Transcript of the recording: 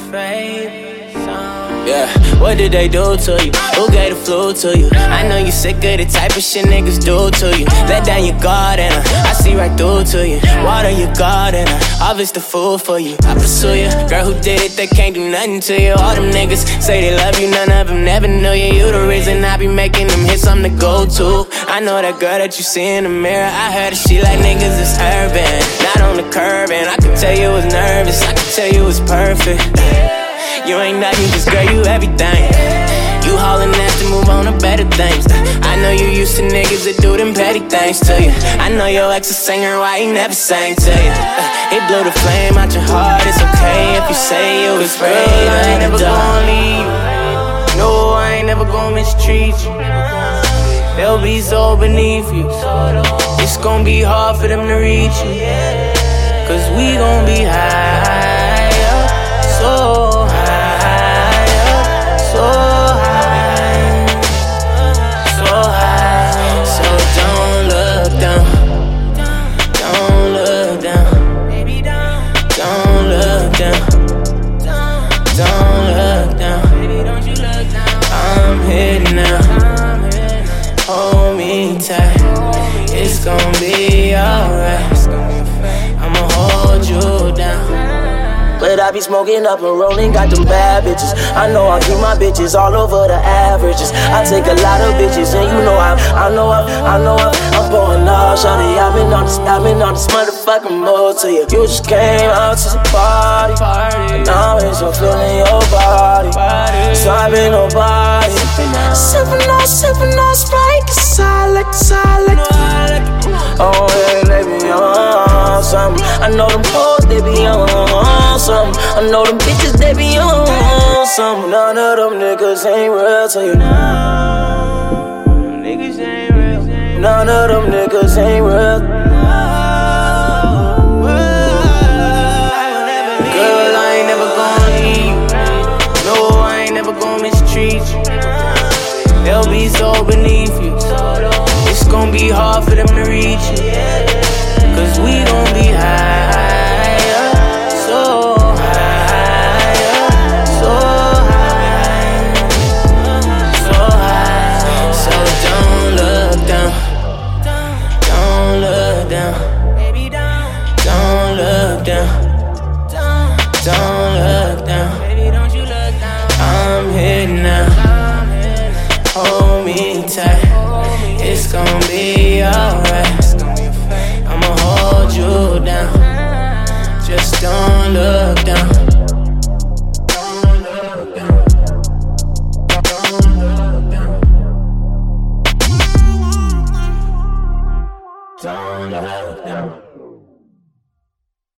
Yeah, what did they do to you? Who gave the flu to you? I know you sick of the type of shit niggas do to you. Let down your guard and I see right through to you. Water your garden, harvest the food for you. I pursue you, girl who did it, they can't do nothing to you. All them niggas say they love you, none of them never knew you. You the reason I be making them hits, I'm the go-to. I know that girl that you see in the mirror. I heard that she like niggas that's urban, not on the curb. And I could tell you was nervous, I could tell you was perfect. You ain't nothing, cause girl, you everything. You haulin' ass to move on to better things. I know you used to niggas that do them petty things to you. I know your ex a singer, why he never sang to you? He blew the flame out your heart, it's okay if you say you was real. I ain't never gon' leave you. No, I ain't never gon' mistreat you. They'll be so beneath you. It's gon' be hard for them to reach you. Cause we gon' be higher, so it's gon' be alright. I'ma hold you down. But I be smoking up and rolling, got them bad bitches. I know I keep my bitches all over the averages. I take a lot of bitches and you know I'm pouring off, shawty. I've been on this motherfucking mode to you. You just came out to the party, and now it's your feeling your body. So I've been nobody. Sippin' on Sprite, cause I like oh yeah, they be on something. I know them hoes, they be on something. I know them bitches, they be on something. None of them niggas ain't real to you. Niggas ain't real. None of them niggas ain't real. Girl, I ain't never gon' leave you. No, I ain't never gon' mistreat you. They'll be so beneath you. It's gon' be hard for them to reach you. Cause we gon' be higher, so higher, so high, so high. So don't look down, don't look down, don't look down, don't look down. I'm here now, hold me tight. It's gon' be alright. I'ma hold you down. Just don't look down. Don't look down. Don't look down. Don't look down.